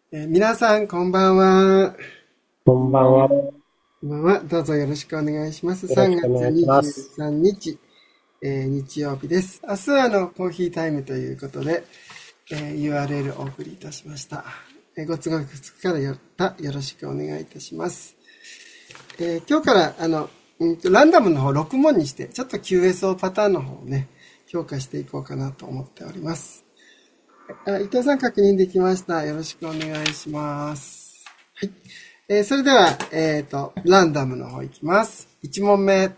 皆さん、こんばんは。 こんばんは。よこんばんは。どうぞよろしくお願いします。3 ろしくお月願いします。 23日、日曜日です。明日はコーヒータイムということで、URL をお送りいたしました。ご都合2日からよろしくお願いいたします。今日からランダムの方6問にして、ちょっと QSO パターンの方をね、評価していこうかなと思っております。伊藤さん確認できました。よろしくお願いします。はい。それでは、ランダムの方いきます。1問目。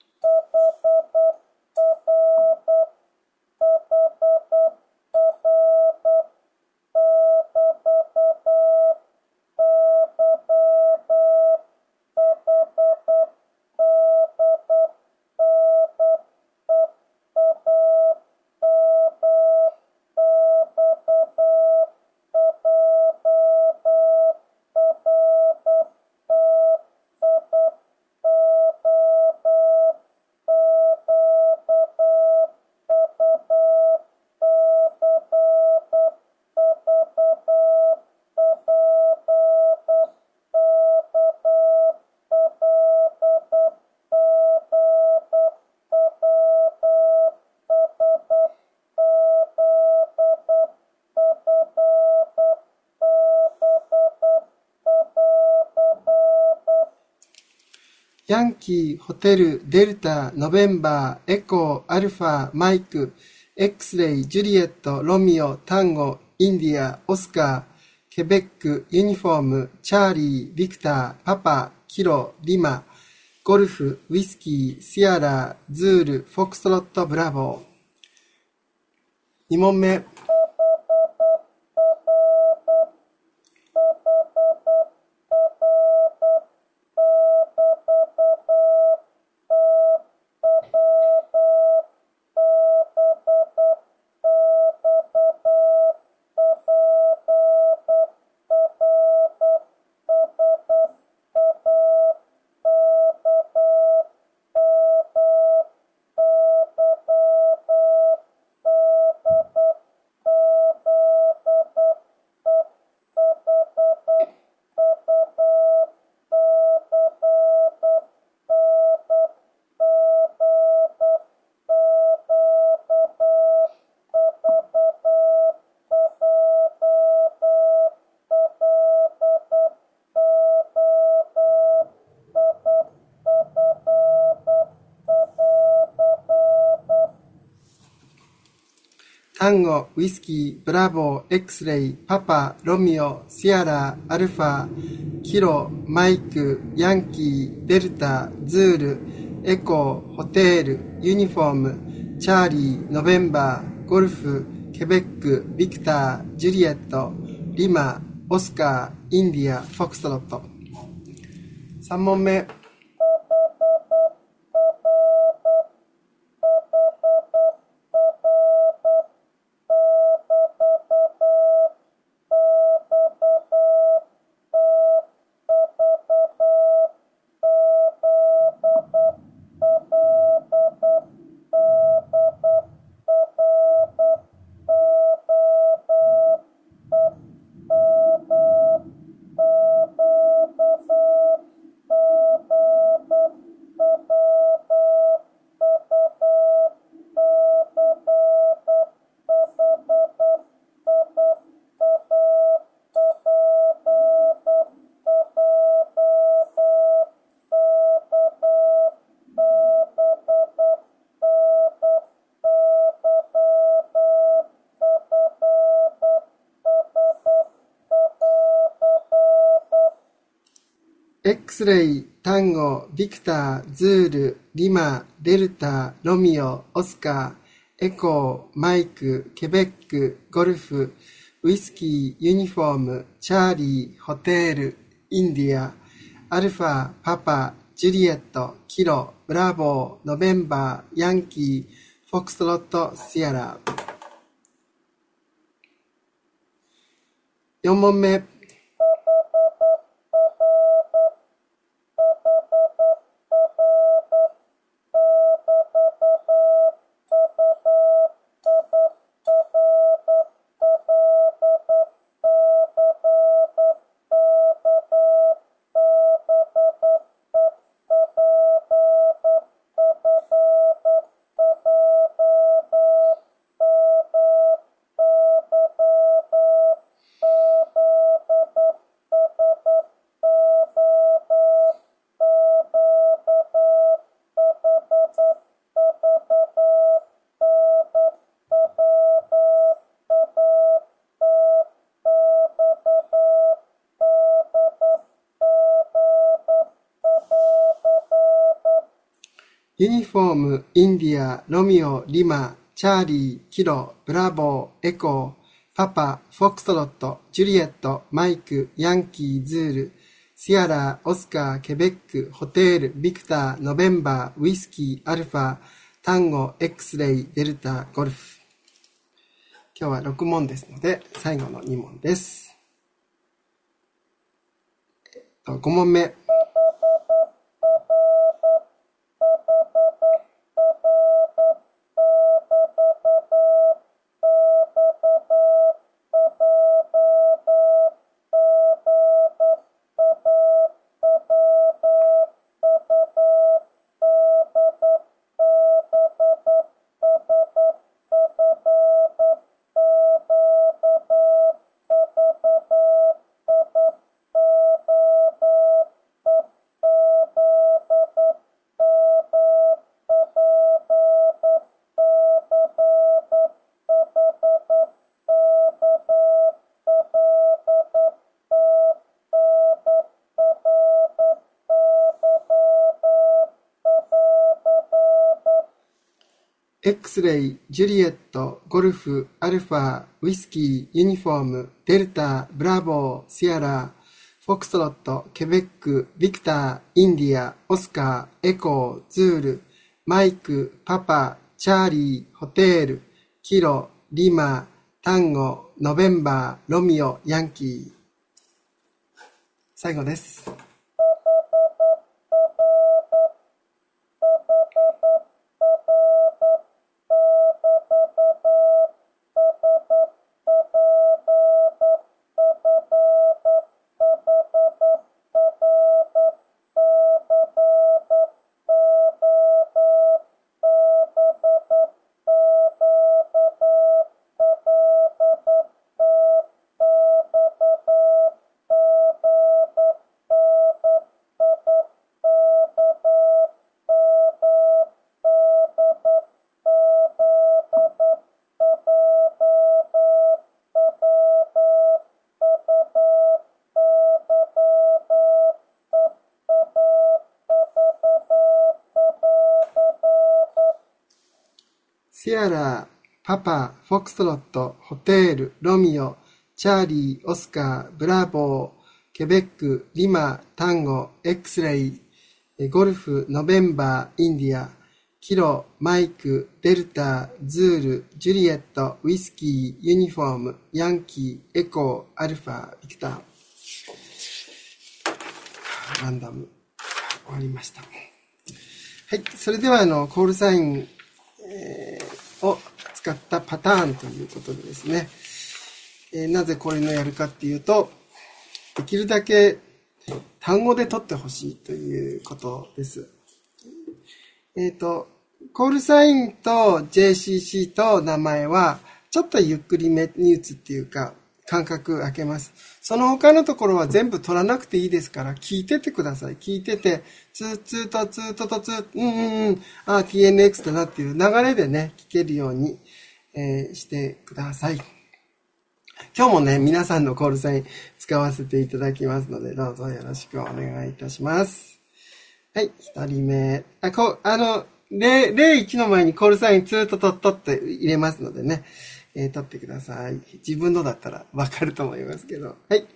ヤンキー、ホテル、デルタ、ノベンバー、エコー、アルファ、マイク、X レイ、ジュリエット、ロミオ、タンゴ、インディア、オスカー、ケベック、ユニフォーム、チャーリー、ビクター、パパ、キロ、リマ、ゴルフ、ウィスキー、シアラ、ズール、フォックストロット、ブラボー。2問目。タンゴ、ウィスキー、ブラボー、X レイ、パパ、ロミオ、シアラ、アルファ、キロ、マイク、ヤンキー、デルタ、ズール、エコー、ホテール、ユニフォーム、チャーリー、ノベンバー、ゴルフ、ケベック、ビクター、ジュリエット、リマ、オスカー、インディア、フォックストロット。3問目。X レイ、タンゴ、ビクター、ズール、リマ、デルタ、ロミオ、オスカー、エコー、マイク、ケベック、ゴルフ、ウィスキー、ユニフォーム、チャーリー、ホテール、インディア、アルファ、パパ、ジュリエット、キロ、ブラボー、ノベンバー、ヤンキー、フォックストロット、シアラ。4問目。 ユニフォーム、インディア、ロミオ、リマ、チャーリー、キロ、ブラボー、エコー、パパ、フォックストロット、ジュリエット、マイク、ヤンキー、ズール、シアラ、オスカー、ケベック、ホテール、ビクター、ノベンバー、ウイスキー、アルファ、タンゴ、エクスレイ、デルタ、ゴルフ。今日は6問ですので、最後の2問です。5問目。X レイ、ジュリエット、ゴルフ、アルファ、ウィスキー、ユニフォーム、デルタ、ブラボー、シアラ、フォックストロット、ケベック、ビクター、インディア、オスカー、エコー、ズール、マイク、パパ、チャーリー、ホテール、キロ、リマ、タンゴ、ノベンバー、ロミオ、ヤンキー。最後です。シアラ、パパ、フォックストロット、ホテール、ロミオ、チャーリー、オスカー、ブラボー、ケベック、リマ、タンゴ、X レイ、ゴルフ、ノベンバー、インディア、キロ、マイク、デルタ、ズール、ジュリエット、ウィスキー、ユニフォーム、ヤンキー、エコー、アルファ、ビクター。ランダム、終わりました。はい、それではコールサイン、を使ったパターンということでですね、なぜこれのやるかっていうと、できるだけ単語で取ってほしいということです。コールサインと JCC と名前はちょっとゆっくりめに打つっていうか間隔空けます。その他のところは全部取らなくていいですから聞いててください。聞いてて、ツーツーとツーととツー、TNX だなっていう流れでね、聞けるように、してください。今日もね、皆さんのコールサイン使わせていただきますので、どうぞよろしくお願いいたします。はい、一人目。01の前にコールサインツーとトットって入れますのでね、取ってください。自分のだったらわかると思いますけど。はい。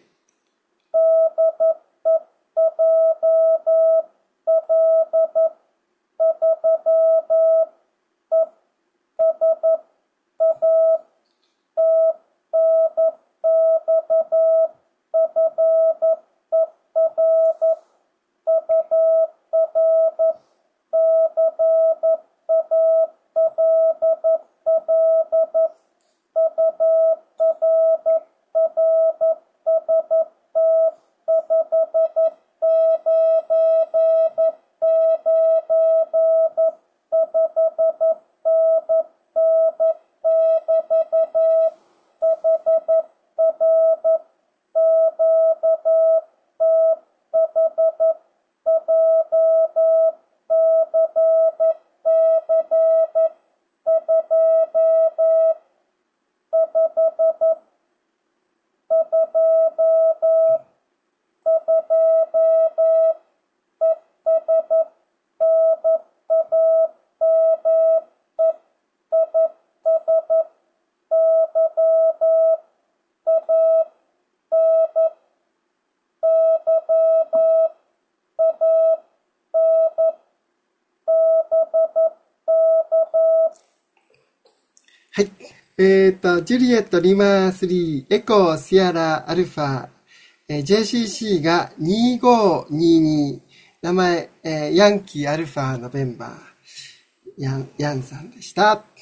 い。ジュリエット、リマー3、エコー、シアラ、アルファ、JCC が2522、名前、ヤンキー、アルファ、ノベンバー、ヤンさんでした。はい、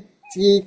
次。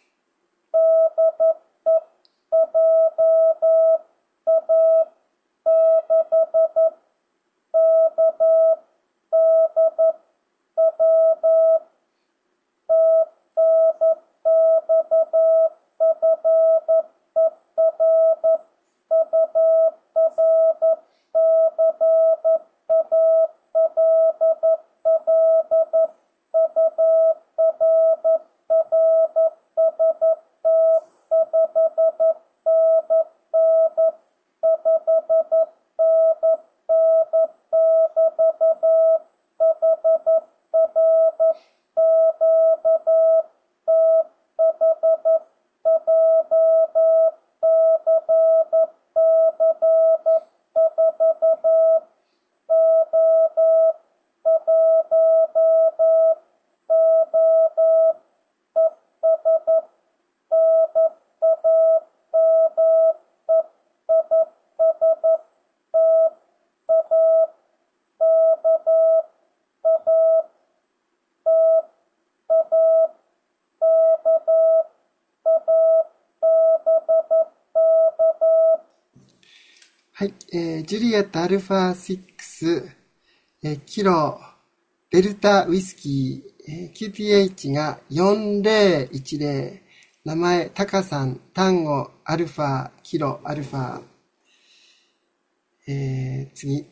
はい、ジュリエットアルファ6、キロ、デルタウイスキー、QTH が4010、名前、タカさん、タンゴ、アルファ、キロ、アルファ、次。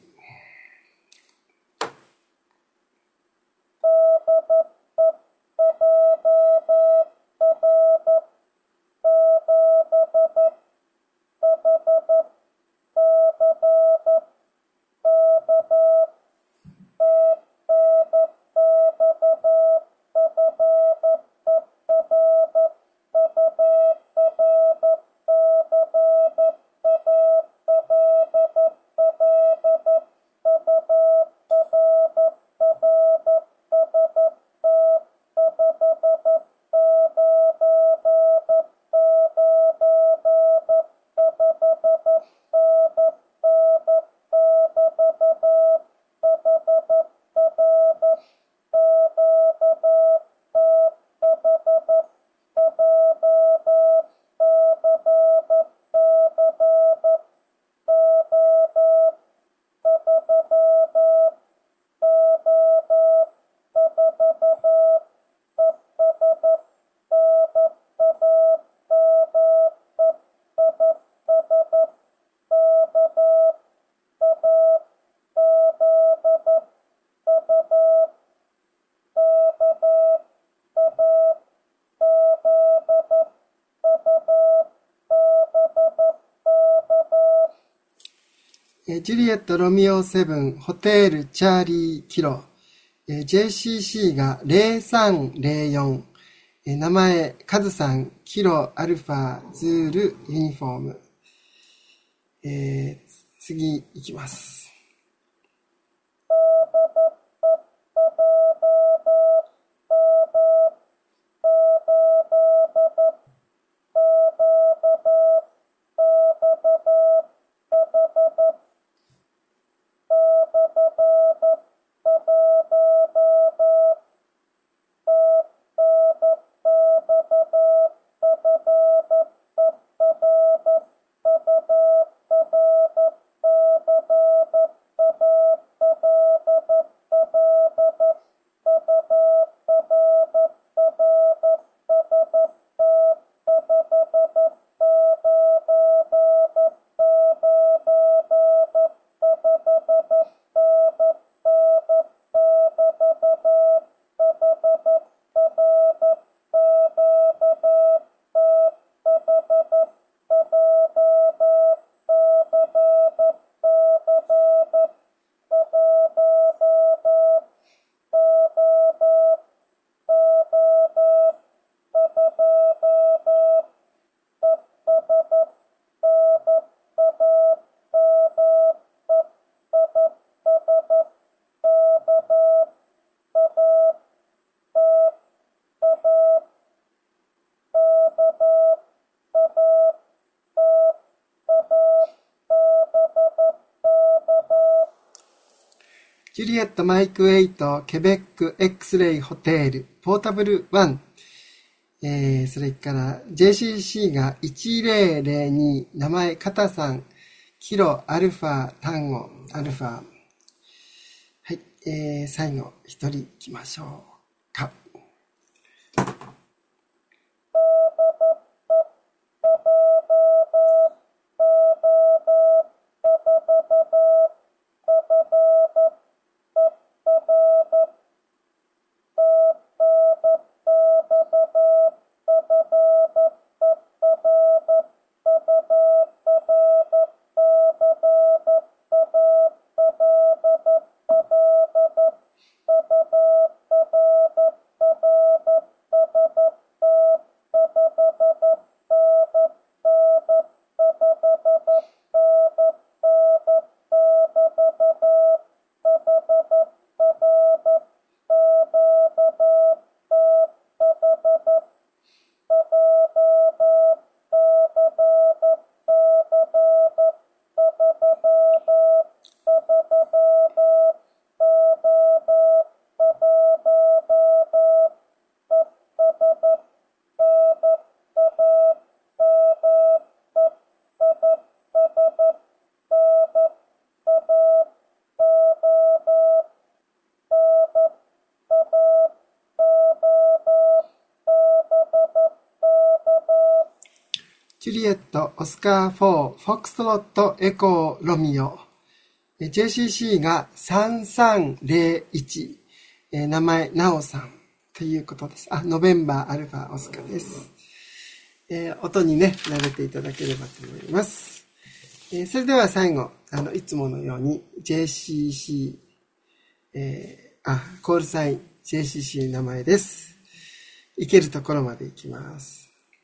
ジュリエット、ロミオ7、ホテル、チャーリー、キロ、JCC が0304、名前、カズさん、キロ、アルファ、ズール、ユニフォーム。次いきます。 ジュリエットマイク8ケベック X レイホテルポータブル1、それから JCC が1002名前カタさんキロアルファ単語アルファ。はい、最後一人行きましょうか。ジュリエット、オスカー4、フォックストロット、エコー、ロミオ。JCC が3301、名前、ナオさんということです。ノベンバー、アルファ、オスカです。音にね、慣れていただければと思います。それでは最後、いつものように JCC、コールサイン、JCC 名前です。行けるところまで行きます。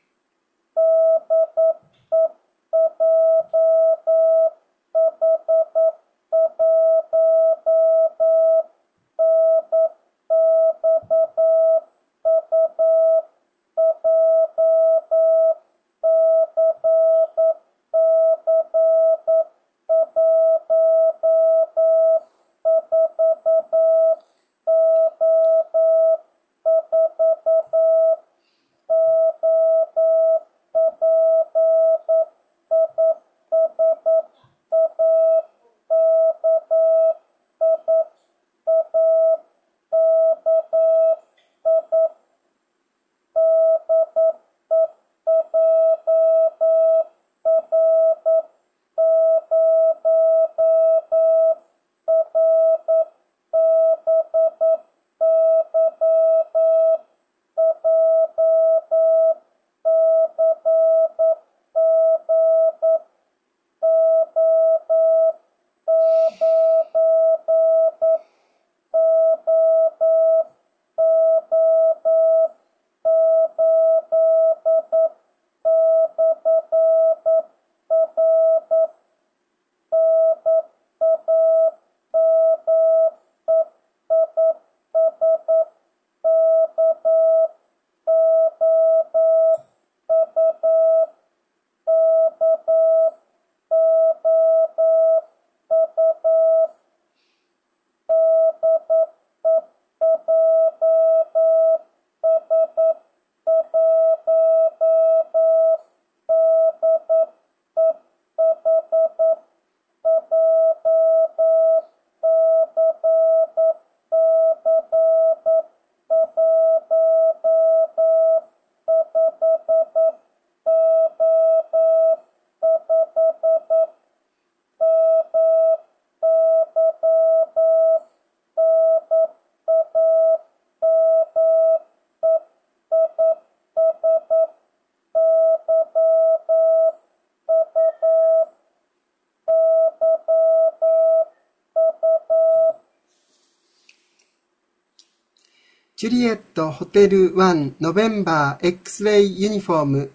ジュリエットホテル1ノベンバー X-ray ユニフォーム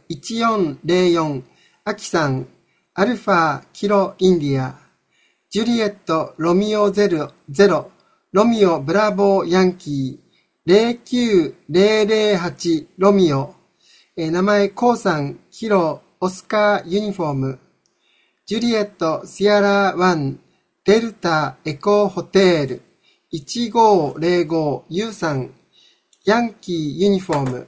1404アキさんアルファキロインディアジュリエットロミオ0ロミオブラボーヤンキー09008ロミオ、名前コウさんキロオスカーユニフォームジュリエットシアラ1デルタエコーホテル 1505ゆうさん、ヤンキーユニフォーム。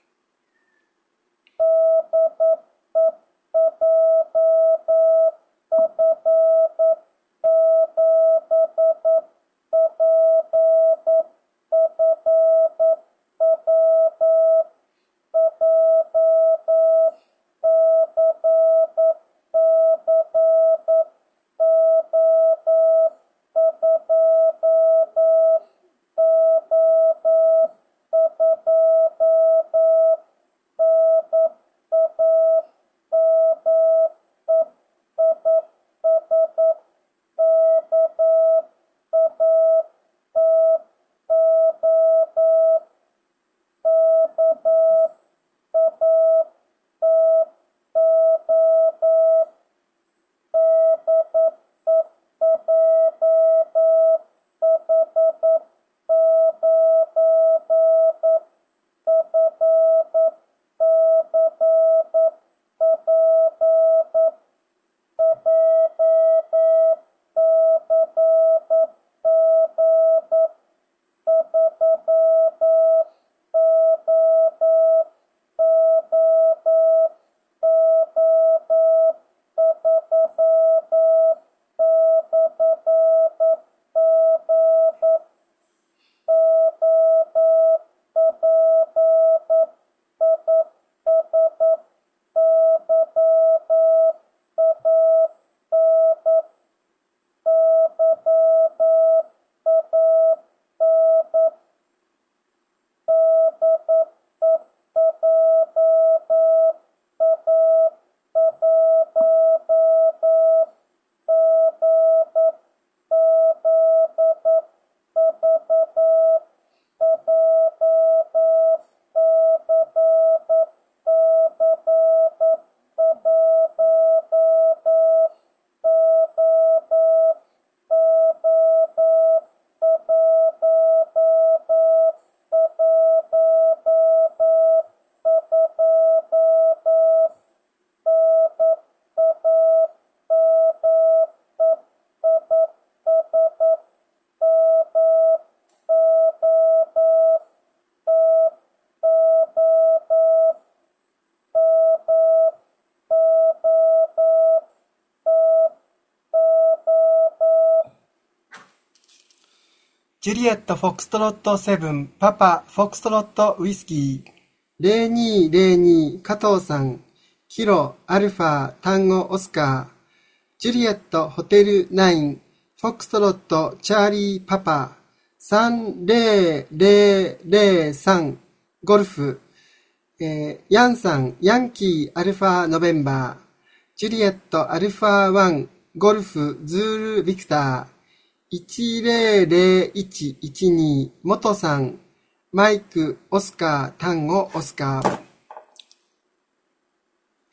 ジュリエット・フォックストロット7、パパ、フォックストロット・ウイスキー、0202、加藤さん、キロ、アルファ、単語、オスカー、ジュリエット、ホテル9、フォックストロット、チャーリー、パパ、30003、ゴルフ、ヤンさん、ヤンキー、アルファ、ノベンバー、ジュリエット、アルファ1、ゴルフ、ズール、ビクター、100112、元さん、マイク、オスカー、単語、オスカー。はい、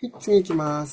次行きます。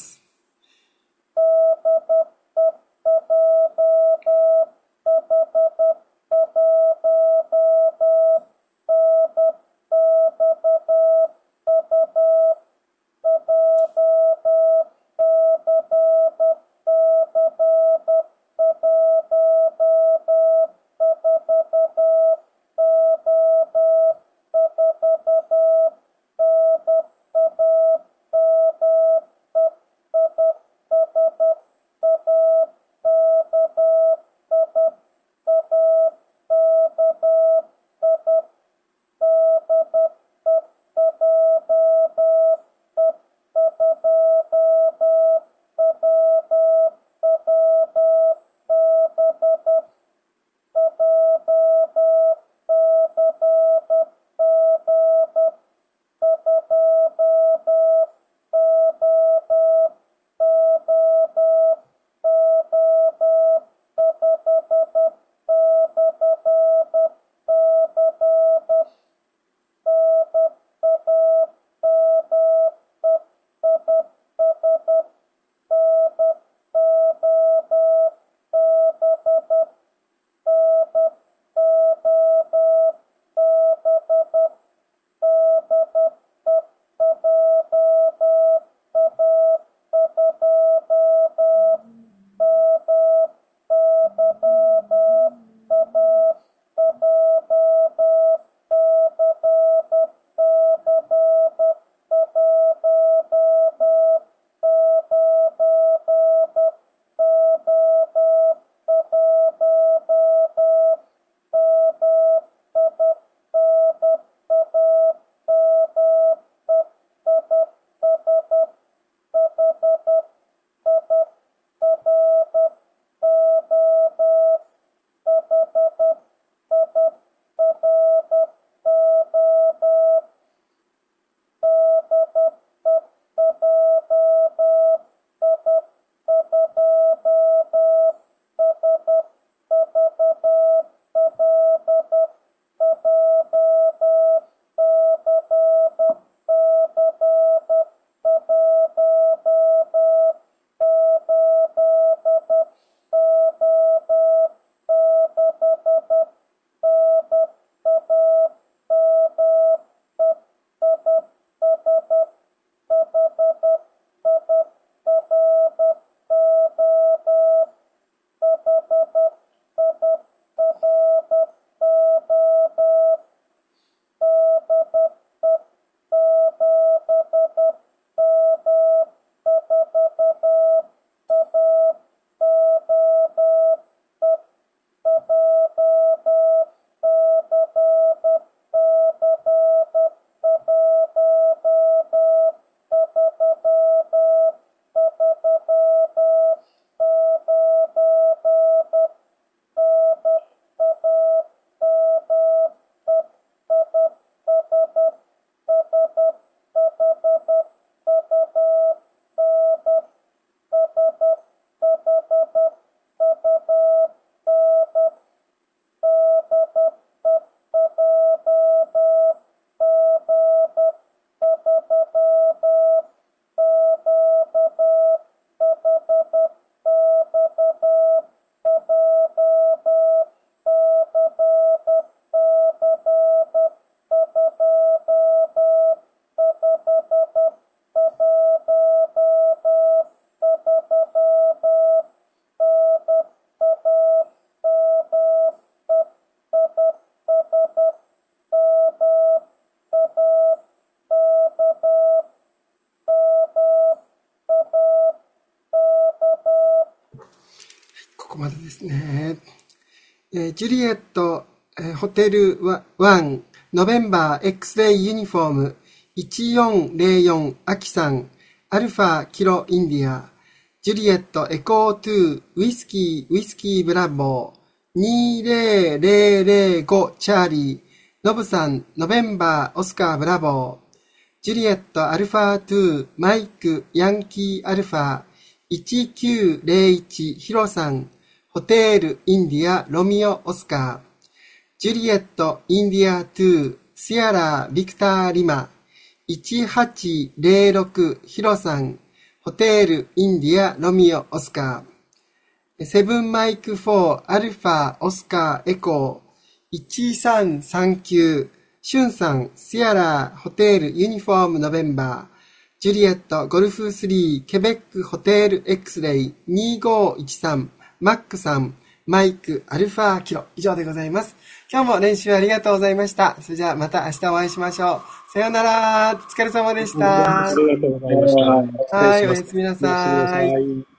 こまでですね。ジュリエット、ホテル1、ノベンバー X-ray ユニフォーム、1404アキさん、アルファキロインディア、ジュリエットエコー2、ウイスキーブラボー、20005チャーリー、ノブさん、ノベンバーオスカーブラボー、ジュリエットアルファ2、マイクヤンキーアルファ、1901ヒロさん、ホテールインディアロミオオスカー、ジュリエットインディア2、シアラビクターリマ、1806ヒロさん、ホテールインディアロミオオスカー、セブンマイク4アルファオスカーエコー、1339シュンさん、シアラホテールユニフォームノベンバー、ジュリエットゴルフ3ケベックホテール X-ray 2513マックさん、マイクアルファキロ、以上でございます。今日も練習ありがとうございました。それじゃあまた明日お会いしましょう。さようなら。お疲れ様でした。 ありがとうございました。 はい、おやすみなさい。